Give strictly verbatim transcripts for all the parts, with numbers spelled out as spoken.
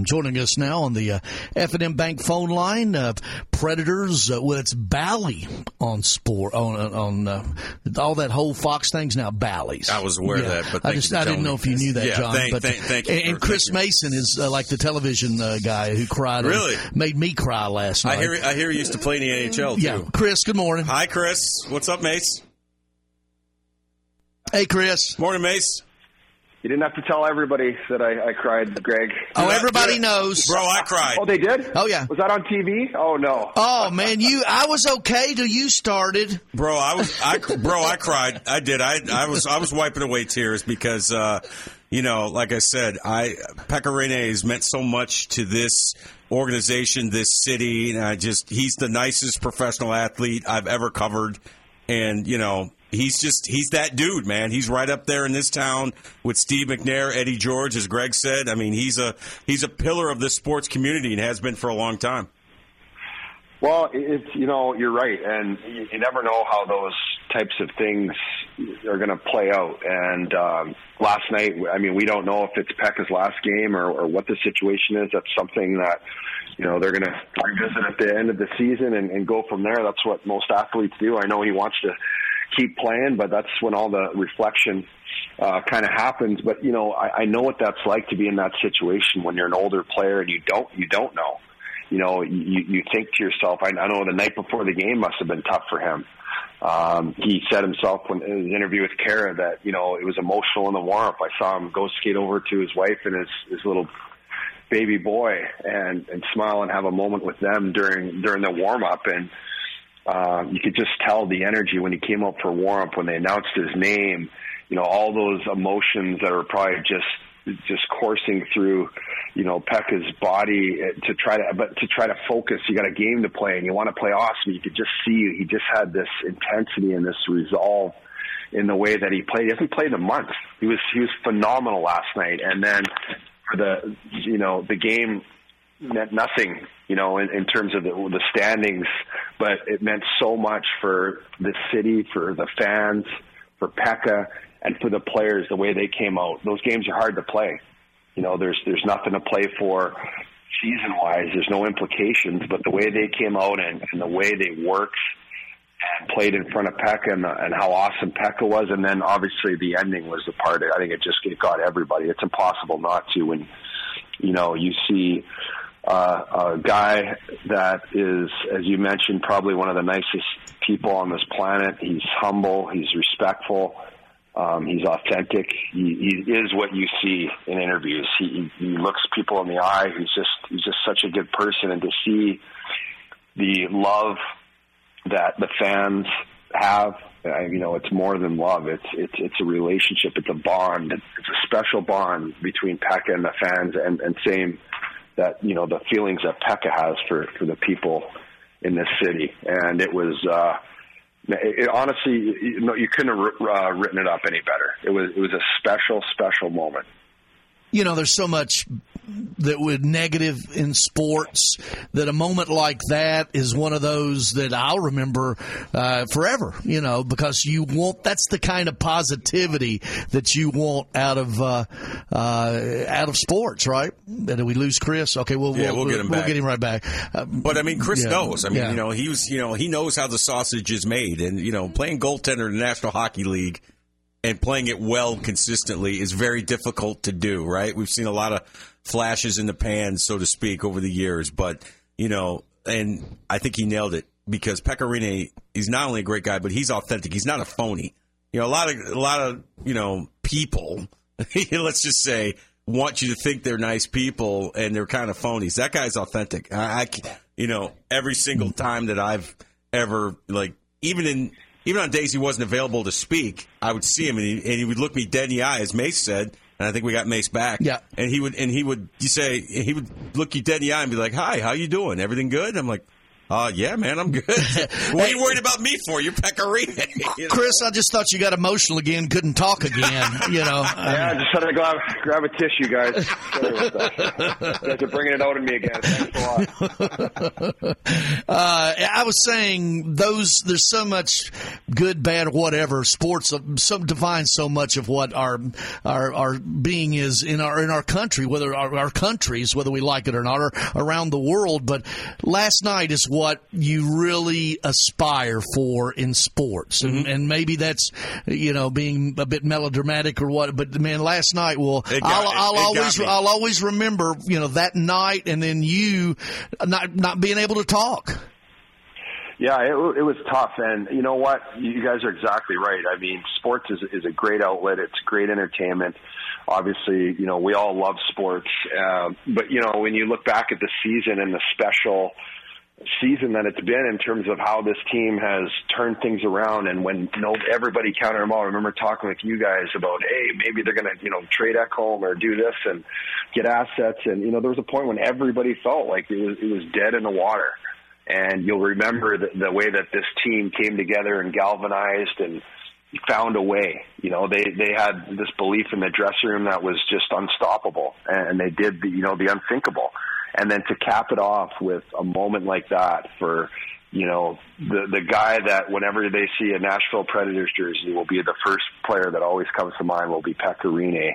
joining us now on the uh, F and M Bank phone line. Uh, Predators, uh, well, it's Bally on sport on on uh, all that whole Fox thing's now Bally's. I was aware yeah. of that, but I just I didn't know if you knew that, yeah, John. Thank, but thank, thank you. and, and Chris Mason is uh, like the television uh, guy who cried. Really, made me cry last night. I hear I hear he used to play in the N H L too. Yeah, Chris. Good morning. Hi, Chris. What's up, Mace? Hey, Chris. Morning, Mace. You didn't have to tell everybody that I, I cried, Greg. Oh, everybody knows. Bro, I cried. Oh, they did? Oh, yeah. Was that on T V? Oh, no. Oh, man, you. I was okay till you started. Bro, I was I bro, I cried. I did. I I was I was wiping away tears because uh, you know, like I said, I Pekka Rinne has meant so much to this organization, this city, and I just he's the nicest professional athlete I've ever covered. And, you know, He's just, he's that dude, man. He's right up there in this town with Steve McNair, Eddie George, as Greg said. I mean, he's a he's a pillar of this sports community and has been for a long time. Well, it's, you know, you're right. And you, you never know how those types of things are going to play out. And um, last night, I mean, we don't know if it's Pekka's last game or, or what the situation is. That's something that, you know, they're going to revisit at the end of the season and, and go from there. That's what most athletes do. I know he wants to keep playing, but that's when all the reflection uh, kind of happens. But, you know, I, I know what that's like to be in that situation when you're an older player and you don't, you don't know. You know, you, you think to yourself, I, I know the night before the game must have been tough for him. Um, he said himself when, in his interview with Kara that, you know, it was emotional in the warm-up. I saw him go skate over to his wife and his, his little baby boy and, and smile and have a moment with them during, during the warm-up. And, Uh, you could just tell the energy when he came up for warm-up, when they announced his name, you know, all those emotions that are probably just just coursing through, you know, Pekka's body to try to, but to try to focus. You got a game to play and you want to play awesome. You could just see he just had this intensity and this resolve in the way that he played. He hasn't played in a month. He was, he was phenomenal last night. And then for the, you know, the game meant nothing, you know, in, in terms of the, the standings, but it meant so much for the city, for the fans, for Pekka, and for the players, the way they came out. Those games are hard to play. You know, there's there's nothing to play for season-wise. There's no implications, but the way they came out and, and the way they worked and played in front of Pekka and, and how awesome Pekka was, and then obviously the ending was the part. I think it just it got everybody. It's impossible not to when, you know, you see Uh, a guy that is, as you mentioned, probably one of the nicest people on this planet. He's humble. He's respectful. Um, he's authentic. He, he is what you see in interviews. He, he looks people in the eye. He's just he's just such a good person. And to see the love that the fans have, you know, it's more than love. It's it's it's a relationship. It's a bond. It's a special bond between Pekka and the fans, and, and same. That, you know, the feelings that Pekka has for, for the people in this city. And it was, uh, it, it, honestly, you know, you couldn't have uh, written it up any better. It was, it was a special, special moment. You know, there's so much that would negative in sports that a moment like that is one of those that I'll remember uh, forever, you know, because you want, that's the kind of positivity that you want out of uh, uh, out of sports, right? Did we lose Chris? Okay, we'll, yeah, we'll, we'll get him we'll back. get him right back. Uh, but I mean, Chris yeah, knows. I mean, yeah. you know, he was, you know, he knows how the sausage is made, and you know, playing goaltender in the National Hockey League and playing it well consistently is very difficult to do, right? We've seen a lot of flashes in the pan, so to speak, over the years. But, you know, and I think he nailed it because Pekka Rinne, he's not only a great guy, but he's authentic. He's not a phony. You know, a lot of, a lot of, you know, people, let's just say, want you to think they're nice people and they're kind of phonies. That guy's authentic. I, I you know, every single time that I've ever, like, even in, Even on days he wasn't available to speak, I would see him and he, and he would look me dead in the eye, as Mace said, and I think we got Mace back. Yeah. And he would and he would you say he would look you dead in the eye and be like, "Hi, how you doing? Everything good?" I'm like, Uh, yeah, man, I'm good. What are you worried about me for? You're Pecorine. You know? Chris, I just thought you got emotional again, couldn't talk again, you know. Yeah, I just had to grab, grab a tissue, guys. Sorry about that. You guys are bringing it out of me again. Thanks a lot. uh, I was saying those, there's so much good, bad, whatever, sports some defines so much of what our, our, our being is in our, in our country, whether our, our countries, whether we like it or not, or around the world. But last night is what you really aspire for in sports. And, mm-hmm. and maybe that's, you know, being a bit melodramatic or what, but man, last night, well, got, I'll, it, I'll it always, I'll always remember, you know, that night and then you not, not being able to talk. Yeah, it, it was tough. And you know what? You guys are exactly right. I mean, sports is, is a great outlet. It's great entertainment. Obviously, you know, we all love sports. Uh, but, you know, when you look back at the season and the special season that it's been in terms of how this team has turned things around, and when you know, everybody counted them all. I remember talking with you guys about, hey, maybe they're going to, you know, trade Ekholm or do this and get assets. And, you know, there was a point when everybody felt like it was, it was dead in the water. And you'll remember the, the way that this team came together and galvanized and found a way. You know, they, they had this belief in the dressing room that was just unstoppable, and they did the, you know, the unthinkable. And then to cap it off with a moment like that for, you know, the the guy that whenever they see a Nashville Predators jersey will be the first player that always comes to mind will be Pecorine.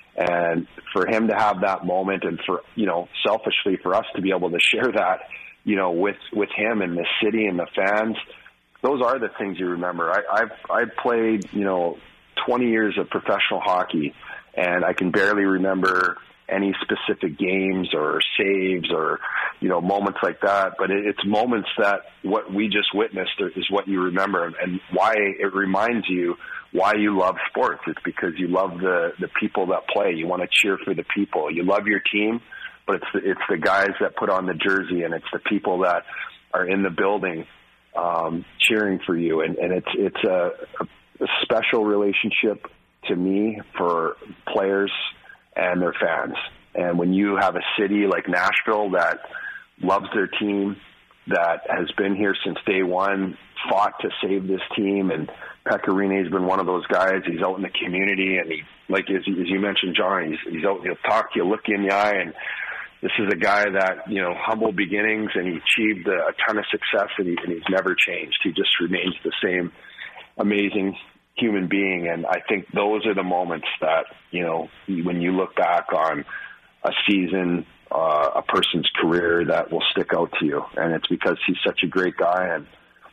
And for him to have that moment, and for, you know, selfishly for us to be able to share that, you know, with, with him and the city and the fans, those are the things you remember. I, I've, I've played, you know, twenty years of professional hockey, and I can barely remember any specific games or saves or, you know, moments like that. But it, it's moments that what we just witnessed is what you remember, and why it reminds you why you love sports. It's because you love the, the people that play. You want to cheer for the people. You love your team, but it's the, it's the guys that put on the jersey, and it's the people that are in the building um, cheering for you. And, and it's, it's a, a special relationship to me for players and their fans. And when you have a city like Nashville that loves their team, that has been here since day one, fought to save this team, and Pecorine has been one of those guys. He's out in the community, and he, like as, as you mentioned, John, he's, he's out, he'll talk to you, look you in the eye, and this is a guy that, you know, humble beginnings, and he achieved a, a ton of success, and, he, and he's never changed. He just remains the same amazing human being. And I think those are the moments that, you know, when you look back on a season, uh, a person's career, that will stick out to you. And it's because he's such a great guy. And,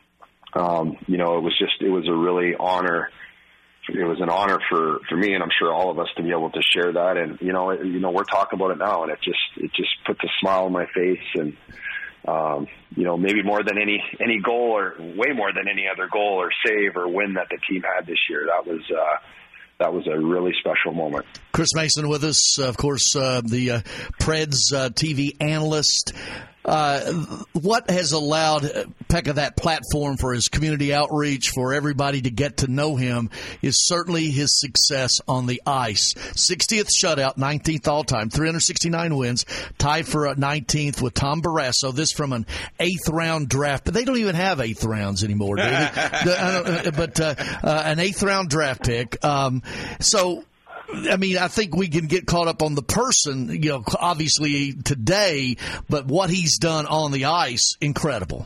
um, you know, it was just, it was a really honor. It was an honor for, for me, and I'm sure all of us, to be able to share that. And, you know, it, you know, we're talking about it now, and it just, it just puts a smile on my face. And, Um, you know, maybe more than any, any goal, or way more than any other goal or save or win that the team had this year. That was, uh, that was a really special moment. Chris Mason with us, of course, uh, the uh, Preds uh, T V analyst. Uh, what has allowed Pekka that platform for his community outreach, for everybody to get to know him, is certainly his success on the ice. sixtieth shutout, nineteenth all-time, three hundred sixty-nine wins, tied for a nineteenth with Tom Barrasso. This from an eighth-round draft. But they don't even have eighth rounds anymore, do they? I don't, but uh, uh, an eighth-round draft pick. Um, so... I mean, I think we can get caught up on the person, you know, obviously today, but what he's done on the ice, incredible.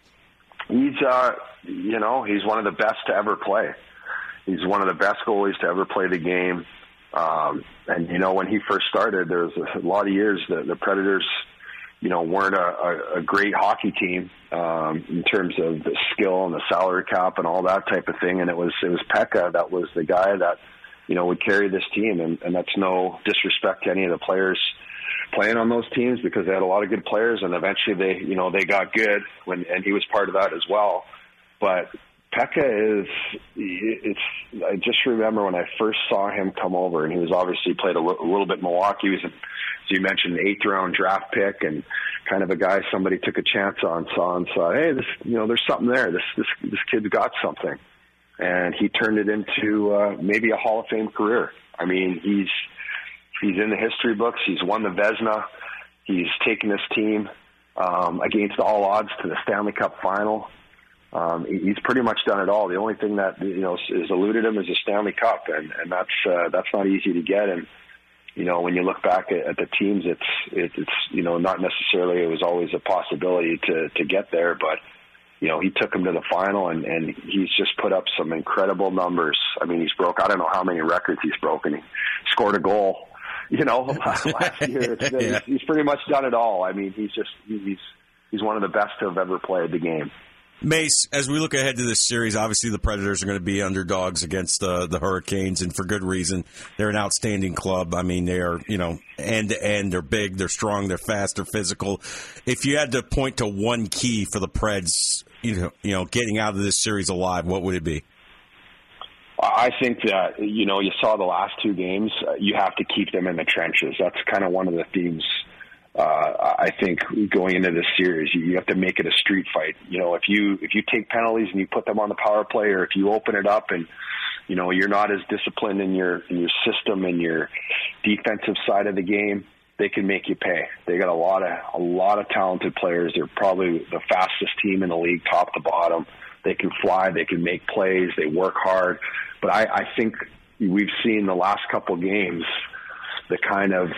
He's, uh, you know, he's one of the best to ever play. He's one of the best goalies to ever play the game. Um, and, you know, when he first started, there was a lot of years that the Predators, you know, weren't a, a, a great hockey team um, in terms of the skill and the salary cap and all that type of thing. And it was, it was Pekka that was the guy that, you know, would carry this team. And, and that's no disrespect to any of the players playing on those teams, because they had a lot of good players, and eventually they, you know, they got good when, and he was part of that as well. But Pekka is, it's, I just remember when I first saw him come over, and he was obviously played a, l- a little bit in Milwaukee. He was, as you mentioned, an eighth round draft pick, and kind of a guy somebody took a chance on, saw and saw, hey, this, you know, there's something there. This, this, this kid's got something. And he turned it into uh, maybe a Hall of Fame career. I mean, he's he's in the history books. He's won the Vezina. He's taken this team um, against all odds to the Stanley Cup final. Um, he's pretty much done it all. The only thing that, you know, has eluded him is a Stanley Cup, and, and that's uh, that's not easy to get. And you know, when you look back at, at the teams, it's it, it's you know not necessarily it was always a possibility to to get there, but you know he took him to the final, and, and he's just put up some incredible numbers. I mean, he's broke I don't know how many records he's broken. He scored a goal, you know, last year. It's, yeah. he's, he's pretty much done it all. I mean, he's just he's he's one of the best to have ever played the game. Mace, as we look ahead to this series, obviously the Predators are going to be underdogs against uh, the Hurricanes, and for good reason. They're an outstanding club. I mean, they are, you know, end to end. They're big, they're strong, they're fast, they're physical. If you had to point to one key for the Preds, you know, you know, getting out of this series alive, what would it be? I think that, you know, you saw the last two games. Uh, you have to keep them in the trenches. That's kind of one of the themes. Uh, I think going into this series, you, you have to make it a street fight. You know, if you if you take penalties and you put them on the power play, or if you open it up and you know you're not as disciplined in your in your system and your defensive side of the game, they can make you pay. They got a lot of a lot of talented players. They're probably the fastest team in the league, top to bottom. They can fly. They can make plays. They work hard. But I, I think we've seen the last couple games the kind of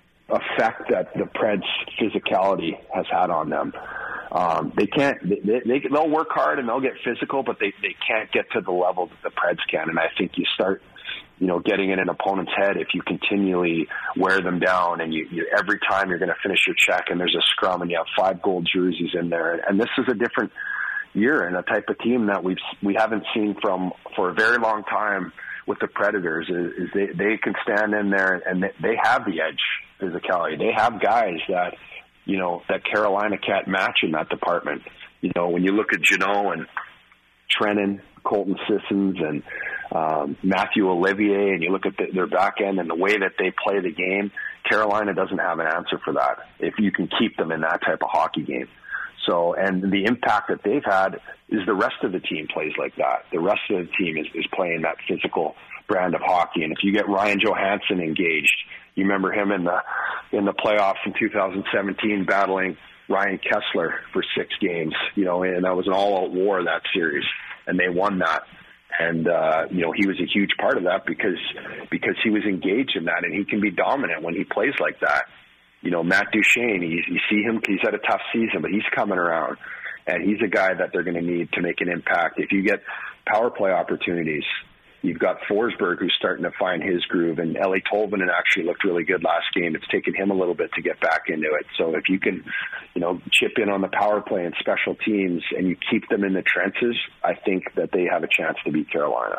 effect that the Preds' physicality has had on them. Um, they can't. They, they they'll work hard and they'll get physical, but they they can't get to the level that the Preds can. And I think you start, you know, getting in an opponent's head if you continually wear them down, and you, you every time you're going to finish your check and there's a scrum and you have five gold jerseys in there. And, and this is a different year and a type of team that we've we haven't seen from for a very long time with the Predators. Is, is they they can stand in there and they, they have the edge. Physicality. They have guys that, you know, that Carolina can't match in that department. You know, when you look at Jeannot and Trennan, Colton Sissons, and um, Matthew Olivier, and you look at the, their back end and the way that they play the game, Carolina doesn't have an answer for that if you can keep them in that type of hockey game. So, and the impact that they've had is the rest of the team plays like that. The rest of the team is, is playing that physical brand of hockey. And if you get Ryan Johansson engaged, you remember him in the in the playoffs in two thousand seventeen battling Ryan Kessler for six games, you know, and that was an all-out war, that series, and they won that. And, uh, you know, he was a huge part of that because because he was engaged in that, and he can be dominant when he plays like that. You know, Matt Duchene, you, you see him, he's had a tough season, but he's coming around, and he's a guy that they're going to need to make an impact. If you get power play opportunities, you've got Forsberg, who's starting to find his groove, and Eeli Tolvanen actually looked really good last game. It's taken him a little bit to get back into it. So if you can, you know, chip in on the power play and special teams, and you keep them in the trenches, I think that they have a chance to beat Carolina.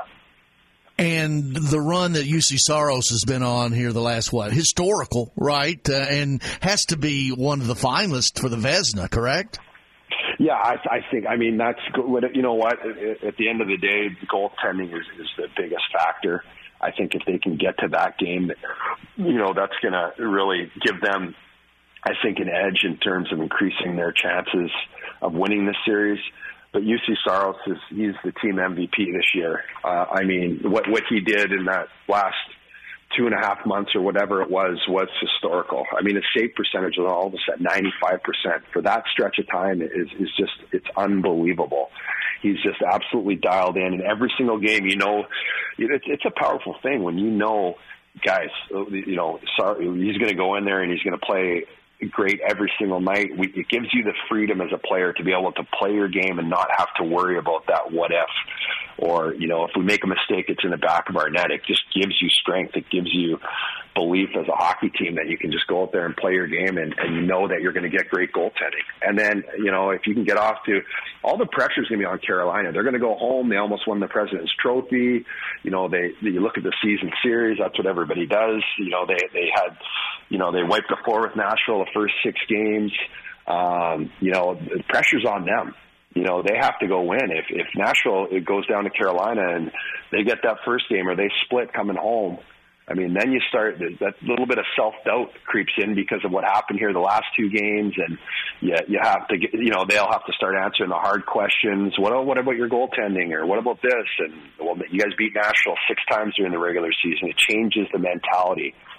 And the run that U C Saros has been on here the last, what, historical, right? Uh, and has to be one of the finalists for the Vezina, correct? Yeah, I, I think, I mean, that's, you know what, at the end of the day, goaltending is, is the biggest factor. I think if they can get to that game, you know, that's going to really give them, I think, an edge in terms of increasing their chances of winning this series. But U C Saros, is he's the team M V P this year. Uh, I mean, what what he did in that last two and a half months or whatever it was, was historical. I mean, his save percentage was almost at ninety-five percent. For that stretch of time is, is just, it's unbelievable. He's just absolutely dialed in. And every single game, you know, it's, it's a powerful thing when you know, guys, you know, sorry, he's going to go in there and he's going to play great every single night. We, it gives you the freedom as a player to be able to play your game and not have to worry about that what if. Or, you know, if we make a mistake, it's in the back of our net. It just gives you strength. It gives you belief as a hockey team that you can just go out there and play your game, and, and you know that you're going to get great goaltending. And then, you know, if you can get off to – all the pressure's going to be on Carolina. They're going to go home. They almost won the President's Trophy. You know, they you look at the season series. That's what everybody does. You know, they, they had – you know, they wiped the floor with Nashville the first six games. Um, you know, the pressure's on them. You know, they have to go win. If if Nashville it goes down to Carolina and they get that first game or they split coming home, I mean, then you start, that little bit of self-doubt creeps in because of what happened here the last two games. And you, you have to get, you know, they'll have to start answering the hard questions. What, what about your goaltending, or what about this? And, well, you guys beat Nashville six times during the regular season. It changes the mentality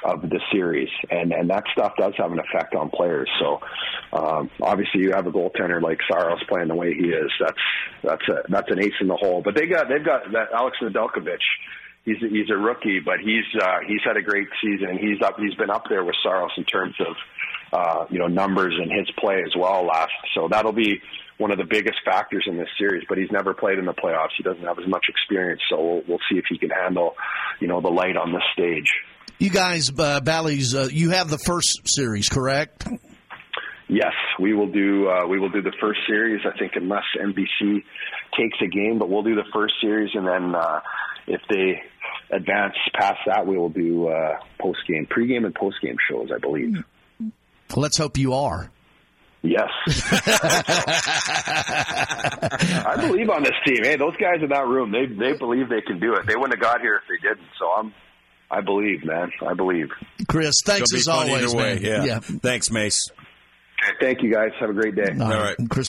of the series, and and that stuff does have an effect on players. So um, obviously, you have a goaltender like Saros playing the way he is. That's that's a that's an ace in the hole. But they got they've got that Alex Nedeljkovic. He's a, he's a rookie, but he's uh, he's had a great season, and he's up he's been up there with Saros in terms of uh, you know numbers and his play as well. Last, so that'll be one of the biggest factors in this series. But he's never played in the playoffs. He doesn't have as much experience, so we'll, we'll see if he can handle you know the light on this stage. You guys, uh, Bally's, uh, you have the first series, correct? Yes, we will do. Uh, we will do the first series. I think unless N B C takes a game, but we'll do the first series, and then uh, if they advance past that, we will do uh, post game, pregame, and post game shows, I believe. Well, let's hope you are. Yes. I believe on this team. Hey, those guys in that room, they they believe they can do it. They wouldn't have got here if they didn't. So I'm. I believe, man. I believe. Chris, thanks as always, man. Yeah. yeah. Thanks, Mace. Thank you, guys. Have a great day. All right. All right. Chris